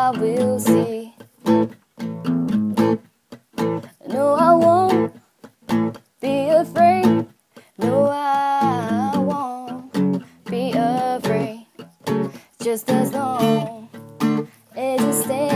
I will see. No, I won't be afraid. No, I won't be afraid. Just as long as you stay